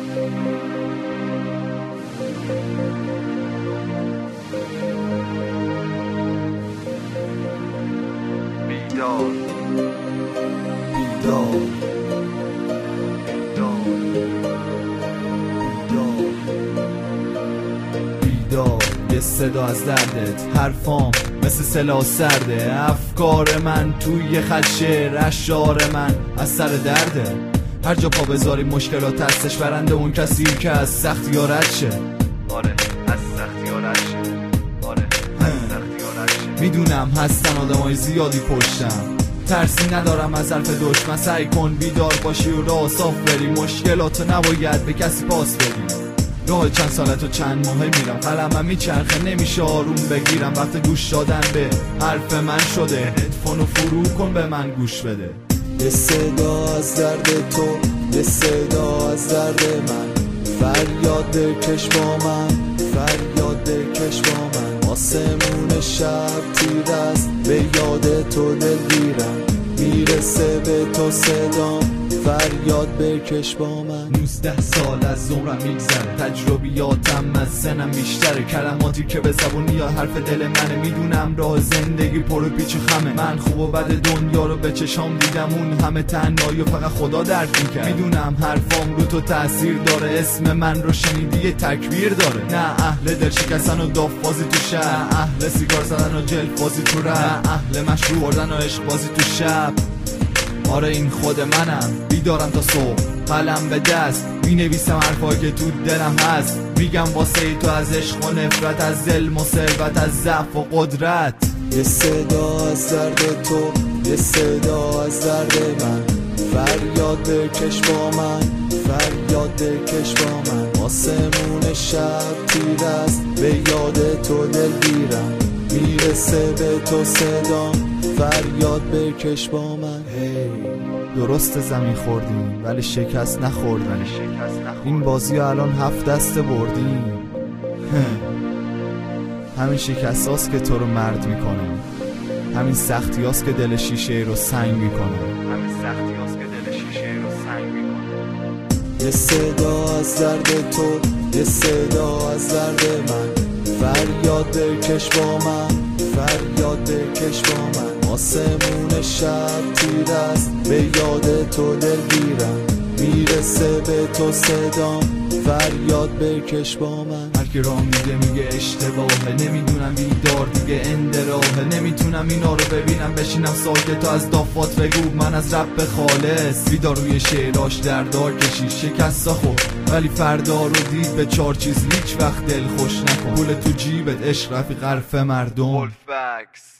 بیدار بیدار بیدار یه صدا از دردت، حرفام مثل سلاح سرده، افکار من توی خط شعر، اشعار من از سر درده. هر جا پا بذاری مشکلات هستش، برنده اون کسی که از سختی ها رد شه. آره از سختی ها رد شه. آره از سختی ها رد شه. میدونم هستن آدمای زیادی پشتم، ترسی ندارم از حرف دشمن. سعی کن بیدار باشی و راه صاف بری، مشکلاتو نباید به کسی پاس بدی. راه چند سالت و چند ماهه میرم، قلمم میچرخه نمیشه آروم بگیرم. وقت گوش دادن به حرف من شده، هدفونو فرو کن به من گوش بده. یه صدا از درد تو، یه صدا از درد من، فریاد بکش با من، فریاد بکش با من. آسمون شب تیر است، به یاد تو دلگیرم، میرسه به تو صدام، فریاد بکش با من. 19 سال از عمرم میگذره، تجربیاتم از سنم بیشتره. کلماتی که به زبونی یا حرف دل منه، میدونم راه زندگی پر پیچ و خمه. من خوب و بد دنیا رو به چشام دیدم، اون همه تنهایی و فقط خدا درک میکرد. میدونم حرفام رو تو تاثیر داره، اسم من رو شنیدی یه تکبیر داره. نه اهل دل شکستن و دافبازی تو شهر، نه اهل سیگار زدن و جلفبازی تو رپ، نه اهل مشروب خوردن و عشق بازی تو شب. آره این خود منم، بیدارم تا صبح، قلم به دست، مینویسم حرفایی که تو دلم هست. میگم واسه ای تو از عشق و نفرت، از ظلم و ثروت، از ضعف و قدرت. یه صدا از درد تو، یه صدا از درد من، فریاد بکش با من، فریاد بکش با من. آسمون شب تیر است، به یاد تو دلگیرم، میرسه به تو صدام، فریاد بکش با من. درست زمین خوردیم ولی شکست نخوردیم، این بازی ها الان 7 دسته بردیم. همین شکست هاست که تو رو مرد میکنه، همین سختی هاست که دل شیشه رو سنگ میکنه، همین سختی هاست که دل شیشه رو سنگ میکنه. یه صدا از درد تو، یه صدا از درد من، فریاد بکش با من، فریاد بکش با من. آسمون شب تیر است، به یاد تو دلگیرم، میرسه به تو صدام، فریاد بکش با من. هر کی راه میده میگه اشتباهه، نمیدونم بیدار دیگه اندراهه. نمیتونم اینا رو ببینم بشینم ساکت، تا از دافات بگو من از رب خالص. بیدار روی شعراش دردار کشید، شکستا خب ولی فردا رو دید. به 4 چیز هیچ وقت دل خوش نکن، پول تو جیبت، عشق، رفیق، حرف مردم.